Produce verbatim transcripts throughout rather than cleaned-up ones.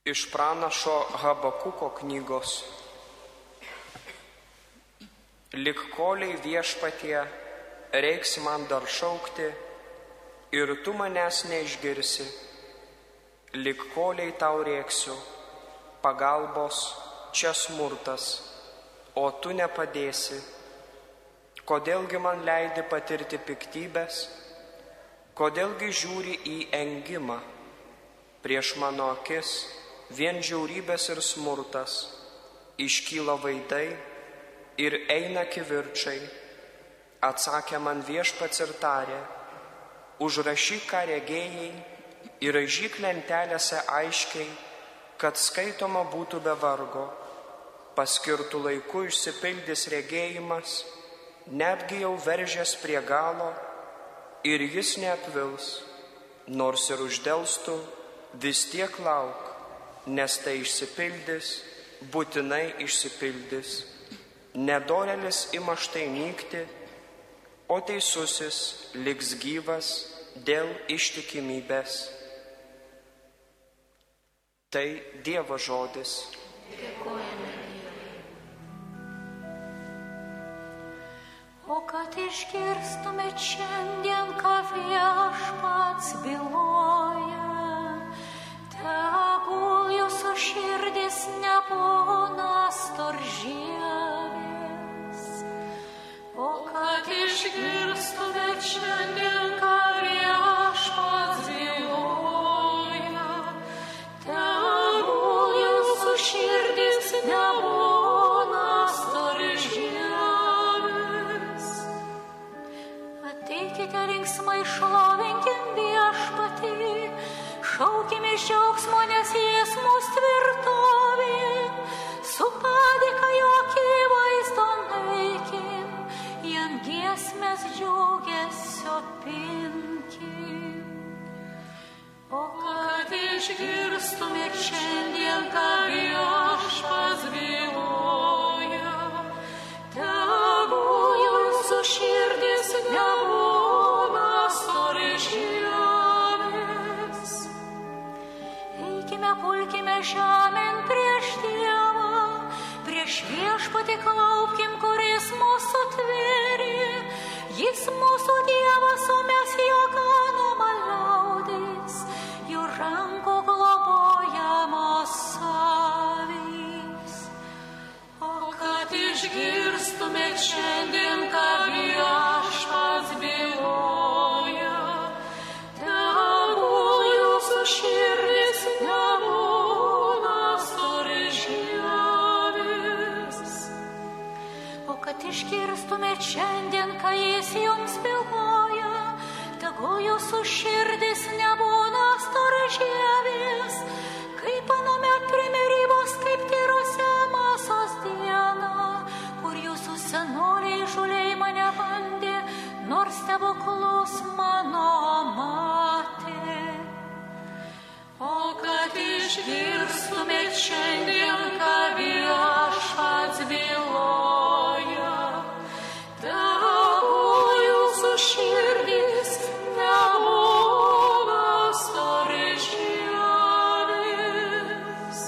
Iš pranašo Habakuko knygos. Lik koliai viešpatie, reiks man dar šaukti, ir tu manęs neišgirsi. Lik koliai tau rėksiu, pagalbos, čia smurtas, o tu nepadėsi. Kodėlgi man leidi patirti piktybės, kodėlgi žiūri į engimą. Prieš mano akis vien žiaurybės ir smurtas, iškyla vaidai ir eina kivirčai. Atsakė man viešpats ir tarė, užrašyk, ką regėjai, ir raižyk lentelėse aiškiai, kad skaitoma būtų be vargo. Paskirtų laiku išsipildys regėjimas, netgi jau veržės prie galo, ir jis neapvils, nors ir uždelstų, vis tiek lauk, nes tai išsipildys, būtinai išsipildys. Nedorėlis ima štai nykti, o teisusis liks gyvas dėl ištikimybės. Tai Dievo žodis. Dėkojame Dievui. O kad išgirstumėt šiandien, ką viešpats byloja, tegul jūsų širdis nebūna storžievis. O kad išgirstumėt šiandien, ką viešpats byloja, tegul jūsų širdis nebūna storžievis. Ateikite linksmai, šlovinkim viešpatį, šaukime iš džiaugsmo, nes jis mus tvirtovė, su padėka jo akivaizdon eikim, jam giesmės džiaugesio pinkim. O kad išgirstumėt šiandien, ką viešpats byloja, tegul jūsų širdis nebūna storžievis. Eikime, pulkime žemėn prieš Dievą, prieš viešpatį klaupkim, kuris mūsų tvėrė. Jis mūsų Dievas, o mes jo ganoma liaudis, jų rankų globojamos avys. O kad išgirstumėt šiandien, ką viešpats byloja, tegul jūsų širdis nebūna storžievis. O kad išgirstumėt šiandien, ką jis jums byloja, tegul jūsų širdis nebūna storžievis, kaip anuomet primirybos, kaip tyrose Masos dieną, kur jūsų senoliai žuliai mane bandė, nors stebuklus mano matė. O kad išgirstumėt šiandien, ką viešpats byloja, tegul jūsų širdis nebūna storžievis.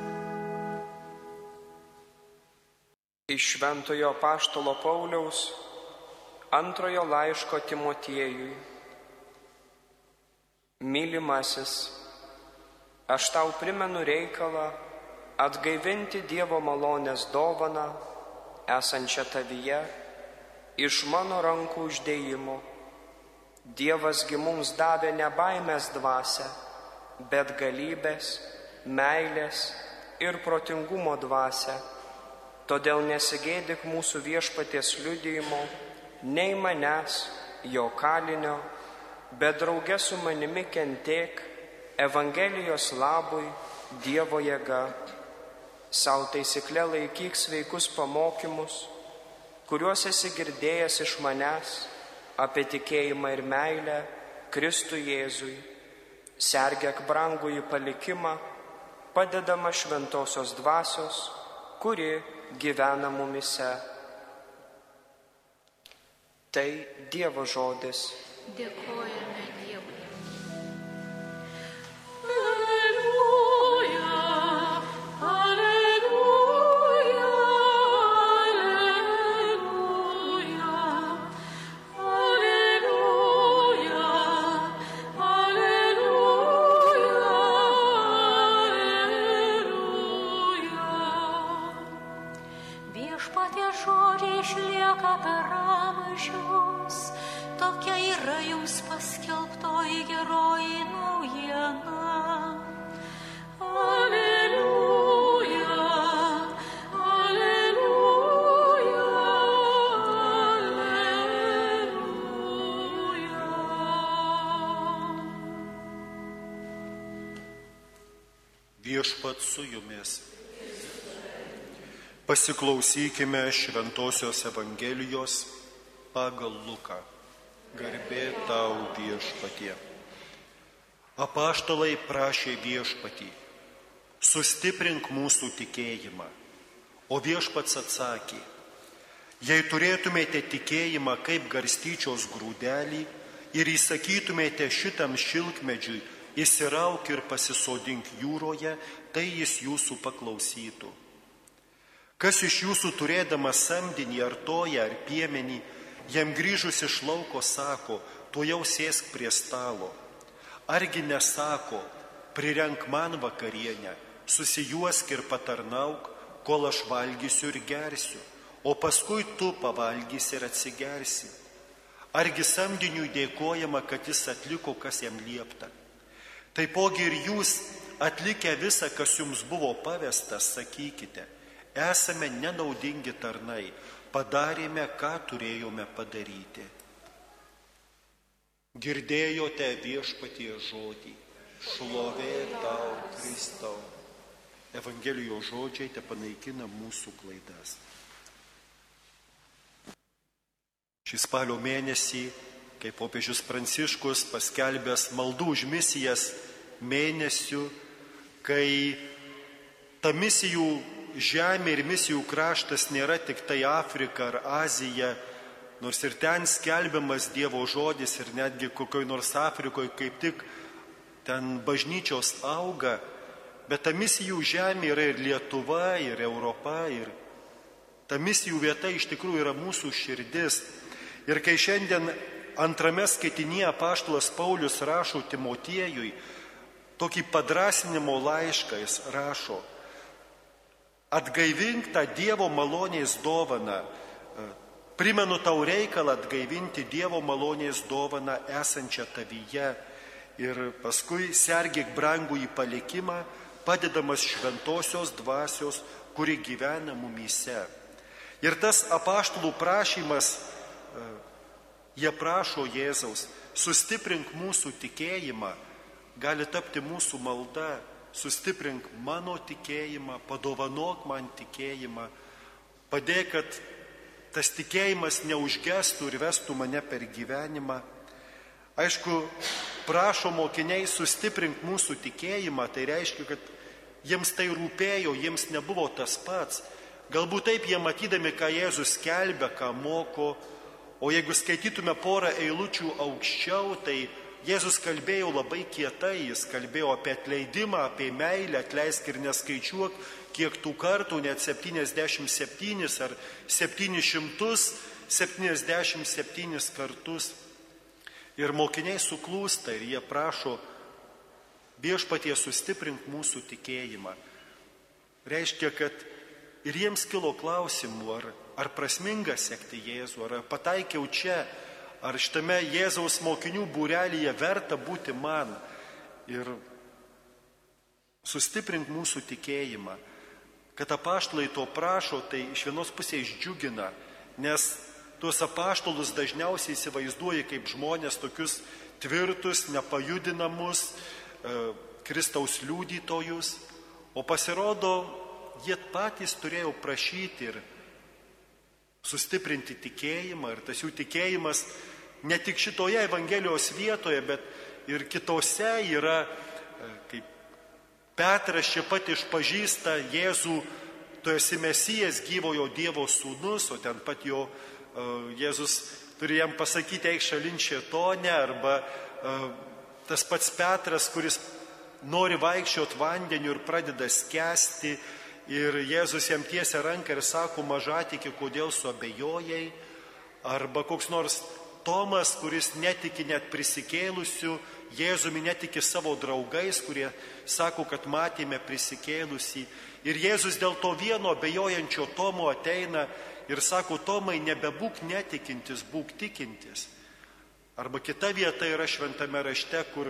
Iš Šventojo apaštalo Pauliaus antrojo laiško Timotiejui. Mylimasis, aš tau primenu reikalą atgaivinti Dievo malonės dovaną, esančią tavyje, iš mano rankų uždėjimo. Dievas gi mums davė ne baimės dvasią, bet galybės, meilės ir protingumo dvasią. Todėl nesigėdik mūsų viešpaties liudijimo, nei manęs, jo kalinio, bet drauge su manimi kentėk Evangelijos labui Dievo jėga. Sau taisykle laikyk sveikus pamokymus, kuriuos esi girdėjęs iš manęs apie tikėjimą ir meilę Kristui Jėzui. Sergėk brangųjį palikimą, padedama šventosios dvasios, kuri gyvena mumise. Tai Dievo žodis. Dėkojame Dievui. Alleluja. per amžius, tokia yra jums paskelbtoji geroji naujiena. Aleliuja, aleliuja, aleliuja. Viešpat su jumis. Pasiklausykime Šventosios Evangelijos pagal Luką. Garbė tau, Viešpatie. Apaštalai prašė Viešpatį: sustiprink mūsų tikėjimą. O Viešpats atsakė: jei turėtumėte tikėjimą kaip garstyčios grūdelį ir įsakytumėte šitam šilkmedžiui: įsirauk ir pasisodink jūroje, tai jis jūsų paklausytų. Kas iš jūsų turėdamas samdinį ar toją ar piemenį, jam grįžus iš lauko sako: tuojau sėsk prie stalo? Argi nesako: prirenk man vakarienę, susijuosk ir patarnauk, kol aš valgysiu ir gersiu, o paskui tu pavalgysi ir atsigersi? Argi samdiniui dėkojama, kad jis atliko, kas jam liepta? Taipogi ir jūs, atlikę visą, kas jums buvo pavesta, sakykite: esame nenaudingi tarnai, padarėme, ką turėjome padaryti. Girdėjote Viešpaties žodį. Šlovė tau, Kristau. Evangelijos žodžiai tepanaikina mūsų klaidas. Šį spalio mėnesį, kai popiežius Pranciškus paskelbęs maldų už misijas mėnesių, kai ta misijų žemė ir misijų kraštas nėra tik tai Afrika ar Azija, nors ir ten skelbiamas Dievo žodis ir netgi kokioj nors Afrikoje kaip tik ten bažnyčios auga, bet ta misijų žemė yra ir Lietuva, ir Europa, ir ta misijų vieta iš tikrųjų yra mūsų širdis. Ir kai šiandien antrame skaitinyje apaštalas Paulius rašo Timotiejui tokį padrasinimo laišką, jis rašo: atgaivink tą Dievo malonės dovaną, primenu tau reikalą atgaivinti Dievo malonės dovaną esančią tavyje ir paskui sergėk brangų į palikimą, padedamas šventosios dvasios, kuri gyvena mumyse. Ir tas apaštalų prašymas, jie prašo Jėzaus: sustiprink mūsų tikėjimą, gali tapti mūsų malda: sustiprink mano tikėjimą, padovanok man tikėjimą, padėk, kad tas tikėjimas neužgestų ir vestų mane per gyvenimą. Aišku, prašo mokiniai: sustiprink mūsų tikėjimą, tai reiškia, kad jiems tai rūpėjo, jiems nebuvo tas pats. Galbūt taip jie matydami, ką Jėzus skelbia, ką moko, o jeigu skaitytume porą eilučių aukščiau, tai Jėzus kalbėjo labai kietai, jis kalbėjo apie atleidimą, apie meilę: atleisk ir neskaičiuok, kiek tų kartų, net septyniasdešimt septynis ar septynis šimtus septyniasdešimt septynis kartus. Ir mokiniai suklūsta ir jie prašo: Viešpatie, sustiprink mūsų tikėjimą. Reiškia, kad ir jiems kilo klausimų, ar, ar prasminga sekti Jėzų, ar pataikiau čia, ar šitame Jėzaus mokinių būrelyje verta būti man. Ir sustiprink mūsų tikėjimą. Kad apaštalai to prašo, tai iš vienos pusės džiugina, nes tuos apaštalus dažniausiai įsivaizduoja kaip žmonės tokius tvirtus, nepajudinamus, e, Kristaus liudytojus, o pasirodo, jie patys turėjo prašyti ir sustiprinti tikėjimą, ir tas jų tikėjimas ne tik šitoje Evangelijos vietoje, bet ir kitose yra, kaip Petras čia pat išpažįsta Jėzų: tu esi Mesijas, gyvojo Dievo sūnus, o ten pat jo uh, Jėzus turi jam pasakyti: eik šalin šėtone, arba uh, tas pats Petras, kuris nori vaikščioti vandeniu ir pradeda skęsti, ir Jėzus jam tiesia ranką ir sako: mažatikė, kodėl suabejojai? Arba koks nors Tomas, kuris netiki net prisikėlusiu Jėzumi, netiki savo draugais, kurie sako, kad matėme prisikėlusį. Ir Jėzus dėl to vieno abejojančio Tomo ateina ir sako, Tomai, nebebūk netikintis, būk tikintis. Arba kita vieta yra šventame rašte, kur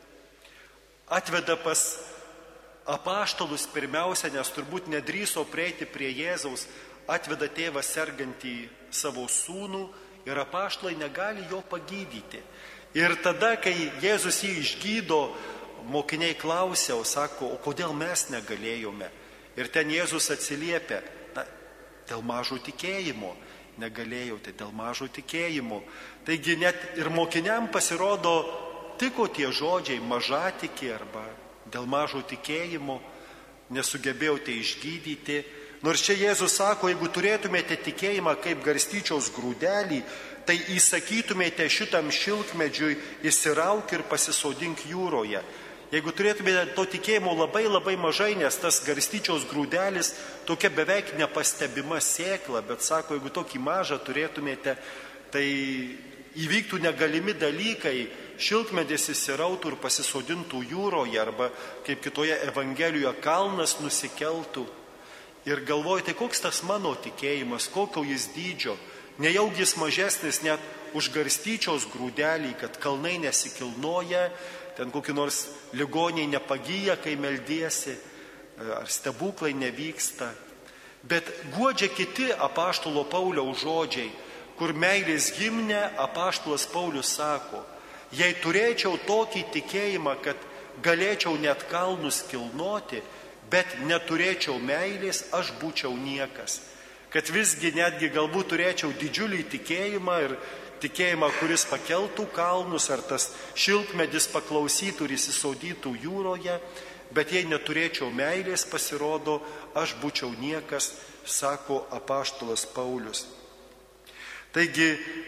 atveda pas apaštalus pirmiausia, nes turbūt nedrįso prieiti prie Jėzaus, atveda tėvą sergantį savo sūnų ir apaštalai negali jo pagydyti. Ir tada, kai Jėzus jį išgydo, mokiniai klausia, o sako, o kodėl mes negalėjome? Ir ten Jėzus atsiliepia, na, dėl mažo tikėjimo. Negalėjau, tai dėl mažo tikėjimo. Taigi net ir mokiniam pasirodo tiko tie žodžiai mažatikė arba dėl mažo tikėjimo, nesugebėjote išgydyti. Nors čia Jėzus sako, jeigu turėtumėte tikėjimą kaip garstyčios grūdelį, tai įsakytumėte šitam šilkmedžiui įsirauk ir pasisodink jūroje. Jeigu turėtumėte to tikėjimo labai labai mažai, nes tas garstyčios grūdelis tokia beveik nepastebima sėkla, bet sako, jeigu tokį mažą turėtumėte, tai įvyktų negalimi dalykai, šilkmedis įsirautų ir pasisodintų jūroje, arba kaip kitoje Evangelijoje kalnas nusikeltų. Ir galvojate, koks tas mano tikėjimas, kokio jis dydžio, nejaugi jis mažesnis net už garstyčios grūdelį, kad kalnai nesikilnoja, ten kokie nors ligoniai nepagyja, kai meldiesi, ar stebuklai nevyksta. Bet guodžia kiti apaštalo Pauliaus žodžiai, kur meilės himne apaštalas Paulius sako, jei turėčiau tokį tikėjimą, kad galėčiau net kalnus kilnoti, bet neturėčiau meilės, aš būčiau niekas. Kad visgi netgi galbūt turėčiau didžiulį tikėjimą ir tikėjimą, kuris pakeltų kalnus, ar tas šilkmedis paklausytų ir įsisaudytų jūroje, bet jei neturėčiau meilės, pasirodo, aš būčiau niekas, sako apaštalas Paulius. Taigi,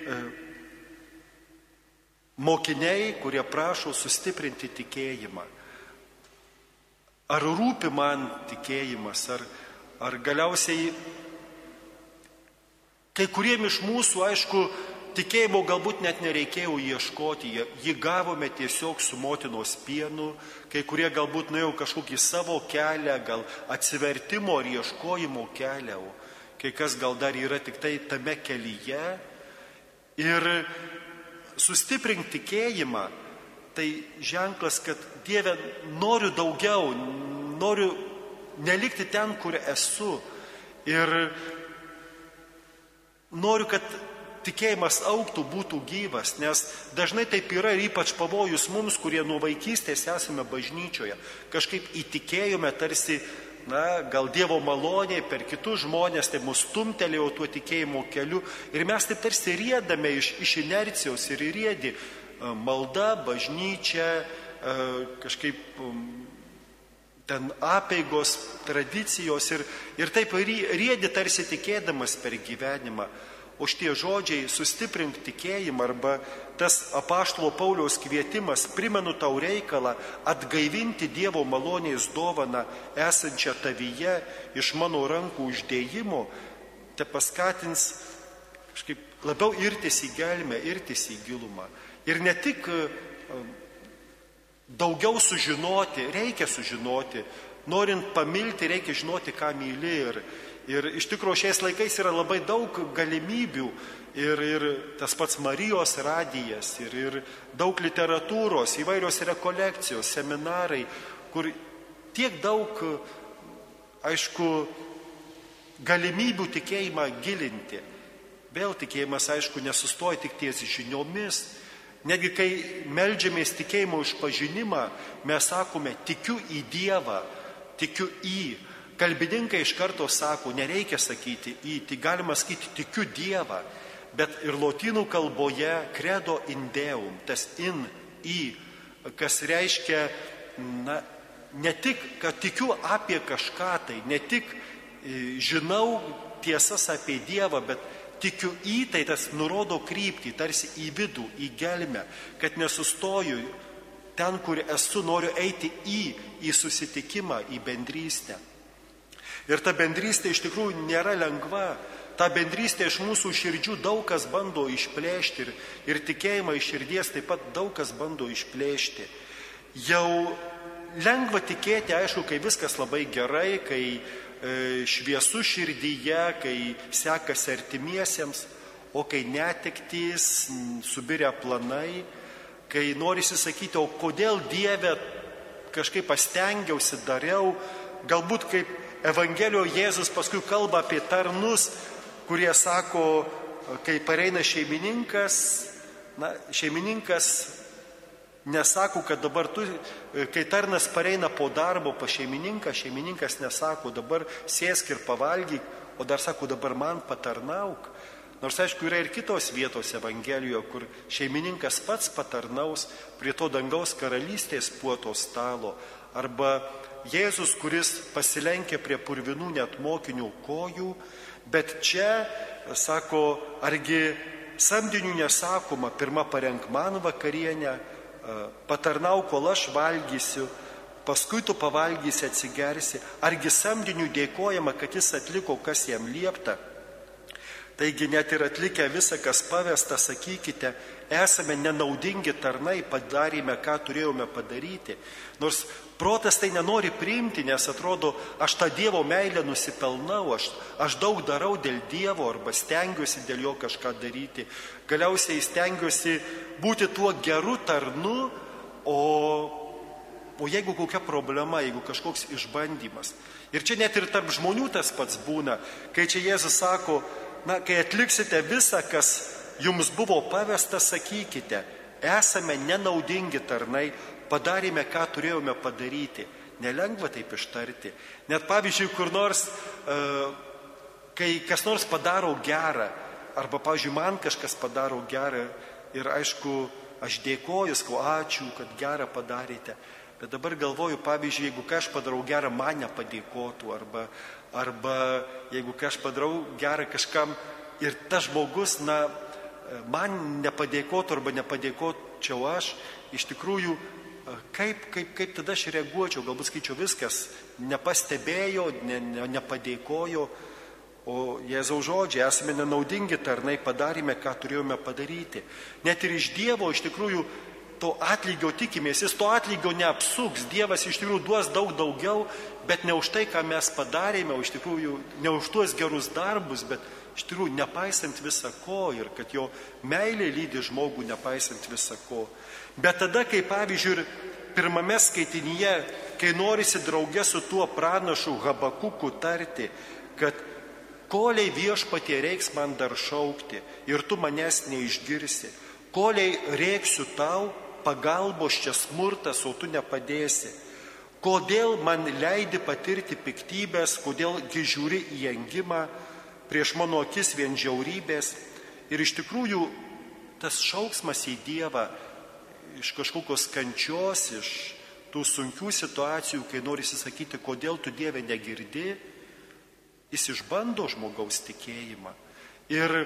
mokiniai, kurie prašo sustiprinti tikėjimą, ar rūpi man tikėjimas, ar, ar galiausiai kai kuriem iš mūsų, aišku, tikėjimo galbūt net nereikėjo ieškoti, jį gavome tiesiog su motinos pienu, kai kurie galbūt nuėjo kažkokį savo kelią, gal atsivertimo ar ieškojimo kelią, o kai kas gal dar yra tik tai tame kelyje. Ir sustiprink tikėjimą, tai ženklas, kad Dieve, noriu daugiau, noriu nelikti ten, kur esu. Ir noriu, kad tikėjimas augtų, būtų gyvas, nes dažnai taip yra ir ypač pavojus mums, kurie nuo vaikystės esame bažnyčioje. Kažkaip įtikėjome tarsi, na, gal Dievo malonė per kitus žmonės, tai mus stumtelėjo tuo tikėjimo keliu ir mes taip tarsi riedame iš, iš inercijos ir riedi malda, bažnyčia, kažkaip ten apeigos, tradicijos ir, ir taip riedi tarsi tikėdamas per gyvenimą. O šitie žodžiai sustiprink tikėjimą arba tas apaštalo Pauliaus kvietimas, primenu tau reikalą atgaivinti Dievo malonės dovaną esančią tavyje iš mano rankų uždėjimo, te paskatins kažkaip labiau irtis į gelmę, irtis į gilumą. Ir ne tik daugiau sužinoti, reikia sužinoti, norint pamilti, reikia žinoti, ką myli. Ir, ir iš tikrųjų šiais laikais yra labai daug galimybių ir, ir tas pats Marijos radijas, ir, ir daug literatūros, įvairios rekolekcijos, seminarai, kur tiek daug, aišku, galimybių tikėjimą gilinti. Vėl tikėjimas, aišku, nesustoja tik ties žiniomis. Negi kai meldžiamės tikėjimo išpažinimą, mes sakome, tikiu į Dievą, tikiu į. Kalbininkai iš karto sako, nereikia sakyti į, tai galima sakyti, tikiu Dievą. Bet ir lotynų kalboje credo in Deum, tas in, į, kas reiškia, na, ne tik, kad tikiu apie kažką, tai ne tik žinau tiesas apie Dievą, bet tikiu į, tai tas nurodo kryptį, tarsi į vidų, į gelmę, kad nesustoju ten, kur esu, noriu eiti į, į susitikimą, į bendrystę. Ir ta bendrystė iš tikrųjų nėra lengva, tą bendrystę iš mūsų širdžių daug kas bando išplėšti ir, ir tikėjimą iš širdies taip pat daug kas bando išplėšti. Jau lengva tikėti, aišku, kai viskas labai gerai, kai e, šviesu širdyje, kai sekasi artimiesiems, o kai netektys, subirę planai, kai norisi sakyti, o kodėl Dieve kažkaip pastengiausi, dariau, galbūt kaip Evangelijoje Jėzus paskui kalba apie tarnus, kurie sako, kai pareina šeimininkas, na, šeimininkas nesako, kad dabar tu, kai tarnas pareina po darbo pas šeimininką, šeimininkas nesako, dabar sėsk ir pavalgyk, o dar sako, dabar man patarnauk. Nors, aišku, yra ir kitos vietos Evangelijoje, kur šeimininkas pats patarnaus prie to dangaus karalystės puoto stalo. Arba Jėzus, kuris pasilenkė prie purvinų net mokinių kojų, bet čia, sako, argi samdinių nesakoma, pirma parenk man vakarienę, patarnauk, kol aš valgysiu, paskui tu pavalgysi, atsigersi, argi samdinių dėkojama, kad jis atliko, kas jam liepta. Taigi net ir atlikę visą, kas pavesta, sakykite, esame nenaudingi tarnai, padarėme, ką turėjome padaryti. Nors protas tai nenori priimti, nes atrodo, aš tą Dievo meilę nusipelnau, aš, aš daug darau dėl Dievo arba stengiuosi dėl jo kažką daryti. Galiausiai stengiuosi būti tuo geru tarnu, o, o jeigu kokia problema, jeigu kažkoks išbandymas. Ir čia net ir tarp žmonių tas pats būna, kai čia Jėzus sako, na, kai atliksite visą, kas jums buvo pavesta, sakykite, esame nenaudingi tarnai, padarėme, ką turėjome padaryti. Nelengva taip ištarti. Net pavyzdžiui, kur nors, kai kas nors padaro gerą, arba, pavyzdžiui, man kažkas padaro gerą ir, aišku, aš dėkoju, sakau, ačiū, kad gerą padarėte. Bet dabar galvoju, pavyzdžiui, jeigu ką aš padarau gerą, man nepadėkotų, arba, arba jeigu ką aš padarau gerą kažkam ir tas žmogus, na, man nepadėkotų arba nepadėkočiau aš, iš tikrųjų, kaip, kaip, kaip tada aš reaguočiau, galbūt skaičiau viskas, nepastebėjo, ne, ne, nepadėkojo, o Jėzaus žodžiai, esame nenaudingi tarnai, padarėme, ką turėjome padaryti. Net ir iš Dievo, iš tikrųjų, to atlygio tikimės, jis to atlygio neapsuks, Dievas iš tikrųjų duos daug daugiau, bet ne už tai, ką mes padarėme, o iš tikrųjų ne už tuos gerus darbus, bet iš tikrųjų nepaisant visa ko ir kad jo meilė lydi žmogų nepaisant visa ko. Bet tada, kai pavyzdžiui, pirmame skaitinyje, kai norisi draugė su tuo pranašu Habakuku tarti, kad koliai viešpatie reiks man dar šaukti ir tu manęs neišgirsi, koliai rėksiu tau, pagalbos čia smurtas, o tu nepadėsi. Kodėl man leidi patirti piktybės, kodėl žiūri į engimą, prieš mano akis vien žiaurybės. Ir iš tikrųjų tas šauksmas į Dievą iš kažkokios kančios, iš tų sunkių situacijų, kai norisi sakyti, kodėl tu Dieve negirdi, jis išbando žmogaus tikėjimą. Ir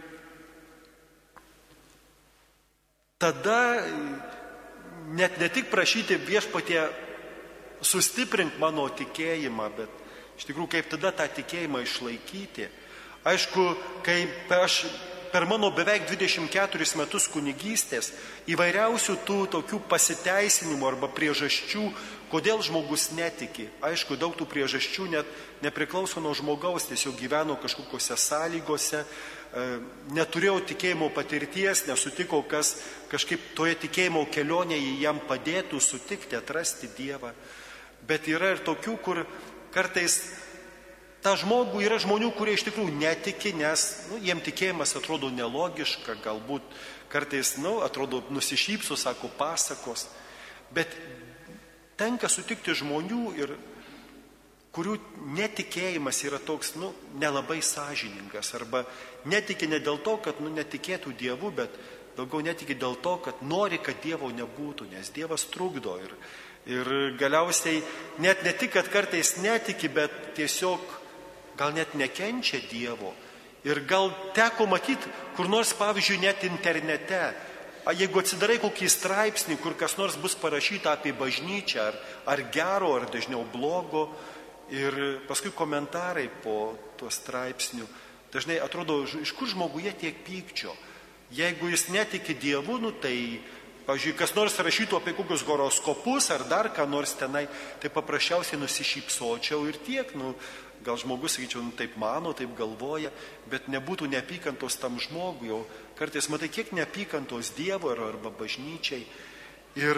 tada net ne tik prašyti viešpatie sustiprink mano tikėjimą, bet iš tikrųjų kaip tada tą tikėjimą išlaikyti. Aišku, kai aš per mano beveik dvidešimt keturis metus kunigystės įvairiausių tų tokių pasiteisinimų arba priežasčių, kodėl žmogus netiki. Aišku, daug tų priežasčių net nepriklauso nuo žmogaus, tiesiog gyveno kažkokiose sąlygose, neturėjau tikėjimo patirties, nesutikau, kas kažkaip toje tikėjimo kelionėje jam padėtų sutikti, atrasti Dievą. Bet yra ir tokių, kur kartais ta žmogų yra žmonių, kurie iš tikrųjų netiki, nes nu, jiem tikėjimas atrodo nelogiška, galbūt kartais nu, atrodo nusišypso, sako pasakos. Bet tenka sutikti žmonių, ir, kurių netikėjimas yra toks nu, nelabai sąžiningas. Arba netiki ne dėl to, kad nu, netikėtų Dievu, bet daugiau netiki dėl to, kad nori, kad Dievo nebūtų, nes Dievas trukdo. Ir, ir galiausiai net ne tik, kad kartais netiki, bet tiesiog gal net nekenčia Dievo. Ir gal teko matyti, kur nors, pavyzdžiui, net internete, jeigu atsidarai kokį straipsnį, kur kas nors bus parašyta apie bažnyčią, ar, ar gero, ar dažniau blogo, ir paskui komentarai po tuo straipsniu, dažnai atrodo, iš kur žmoguje tiek pykčio. Jeigu jis netiki Dievu, nu, tai, pavyzdžiui, kas nors rašytų apie kokius horoskopus ar dar ką nors tenai, tai paprasčiausiai nusišypsočiau ir tiek. Nu, gal žmogus, sakyčiau, nu, taip mano, taip galvoja, bet nebūtų neapykantos tam žmogui. Jau kartais matai, kiek neapykantos Dievo arba bažnyčiai. Ir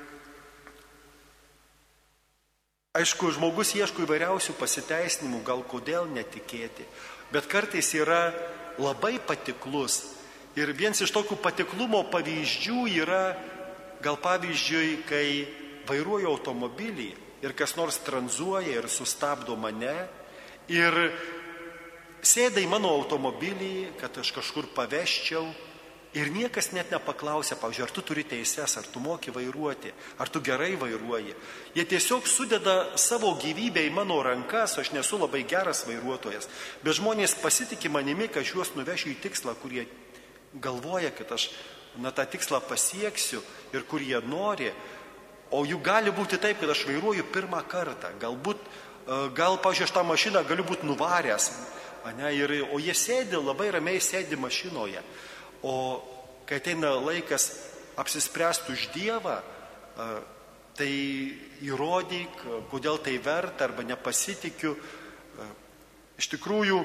aišku, žmogus ieško įvairiausių pasiteisinimų, gal kodėl netikėti, bet kartais yra labai patiklus. Ir vienas iš tokių patiklumo pavyzdžių yra, gal pavyzdžiui, kai vairuoju automobilį ir kas nors tranzuoja ir sustabdo mane ir sėda į mano automobilį, kad aš kažkur paveščiau ir niekas net nepaklausia, pavyzdžiui, ar tu turi teises, ar tu moki vairuoti, ar tu gerai vairuoji. Jie tiesiog sudeda savo gyvybę į mano rankas, aš nesu labai geras vairuotojas, bet žmonės pasitikė manimi, kad aš juos nuvešiu į tikslą, kur jie galvoja, kad aš na, tą tikslą pasieksiu ir kur jie nori. O juk gali būti taip, kad aš vairuoju pirmą kartą. Galbūt, gal, pavyzdžiui, aš tą mašiną galiu būti nuvaręs. Ne, ir, o jie sėdi, labai ramiai sėdi mašinoje. O kai ateina laikas apsispręsti už Dievą, tai įrodyk, kodėl tai verta arba nepasitikiu. Iš tikrųjų,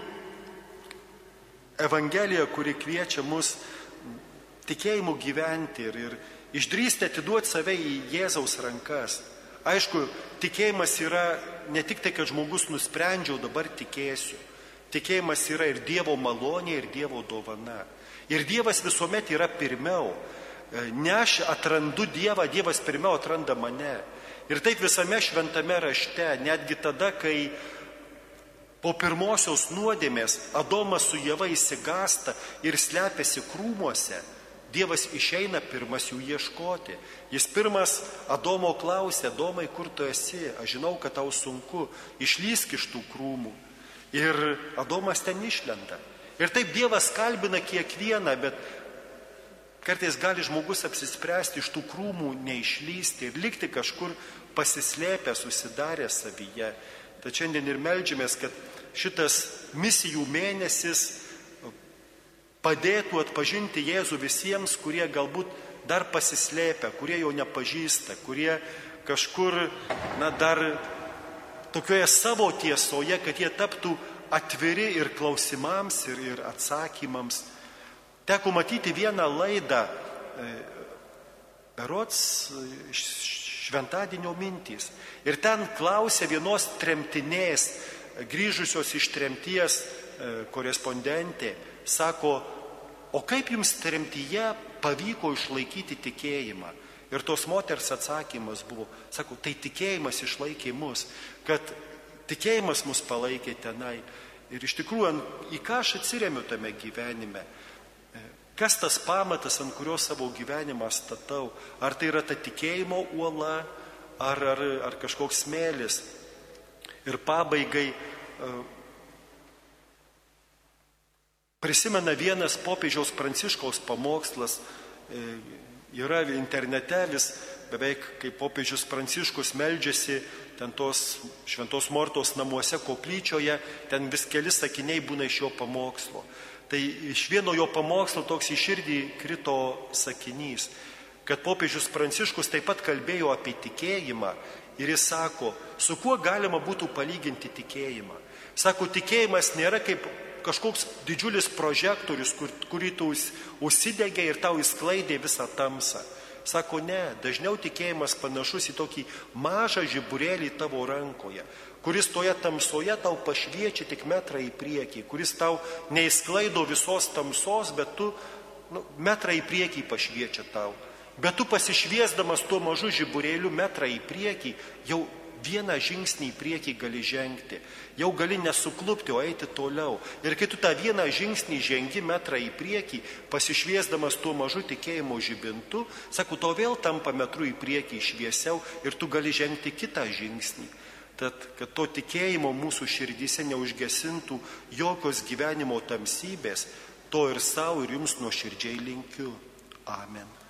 Evangelija, kuri kviečia mus tikėjimu gyventi ir, ir išdrįsti atiduoti save į Jėzaus rankas. Aišku, tikėjimas yra ne tik tai, kad žmogus nusprendžiau, dabar tikėsiu. Tikėjimas yra ir Dievo malonė, ir Dievo dovana. Ir Dievas visuomet yra pirmiau. Ne aš atrandu Dievą, Dievas pirmiau atranda mane. Ir taip visame šventame rašte, netgi tada, kai po pirmosios nuodėmės Adomas su Ieva išsigąsta ir slepiasi krūmuose, Dievas išeina pirmas jų ieškoti. Jis pirmas Adomo klausė, Adomai, kur tu esi? Aš žinau, kad tau sunku, išlysk iš tų krūmų. Ir Adomas ten išlenda. Ir taip Dievas kalbina kiekvieną, bet kartais gali žmogus apsispręsti iš tų krūmų neišlysti ir likti kažkur pasislėpę, susidarę savyje. Tad šiandien ir meldžiamės, kad šitas misijų mėnesis padėtų atpažinti Jėzų visiems, kurie galbūt dar pasislėpia, kurie jo nepažįsta, kurie kažkur, na, dar tokioje savo tiesoje, kad jie taptų atviri ir klausimams, ir, ir atsakymams. Teko matyti vieną laidą, berods Šventadienio mintys. Ir ten klausė vienos tremtinės, grįžusios iš tremties korespondentė, sako, o kaip jums tremtyje pavyko išlaikyti tikėjimą? Ir tos moters atsakymas buvo, sako, tai tikėjimas išlaikė mus, kad tikėjimas mus palaikė tenai. Ir iš tikrųjų, į ką aš atsiremiu tame gyvenime? Kas tas pamatas, ant kurio savo gyvenimą statau? Ar tai yra ta tikėjimo uola, ar, ar, ar kažkoks smėlis? Ir pabaigai prisimena vienas popiežiaus Pranciškaus pamokslas, yra internete vis beveik, kai popiežius Pranciškus meldžiasi ten tos Šventos Mortos namuose koplyčioje, ten vis keli sakiniai būna iš jo pamokslo. Tai iš vieno jo pamokslo toks į širdį krito sakinys, kad popiežius Pranciškus taip pat kalbėjo apie tikėjimą ir jis sako, su kuo galima būtų palyginti tikėjimą. Sako, tikėjimas nėra kaip kažkoks didžiulis prožektorius, kur, kurį tu užsidegė ir tau įsklaidė visą tamsą. Sako, ne, dažniau tikėjimas panašus į tokį mažą žiburėlį tavo rankoje, kuris toje tamsoje tau pašviečia tik metrą į priekį, kuris tau neįsklaido visos tamsos, bet tu nu, metrą į priekį pašviečia tau. Bet tu pasišviesdamas tuo mažu žiburėliu metrą į priekį, jau vieną žingsnį į priekį gali žengti. Jau gali nesuklupti, o eiti toliau. Ir kai tu tą vieną žingsnį žengi metrą į priekį, pasišviesdamas tuo mažu tikėjimo žibintu, sako, to vėl tampa metru į priekį šviesiau ir tu gali žengti kitą žingsnį. Tad, kad to tikėjimo mūsų širdyse neužgesintų jokios gyvenimo tamsybės, to ir savo ir jums nuoširdžiai linkiu. Amen.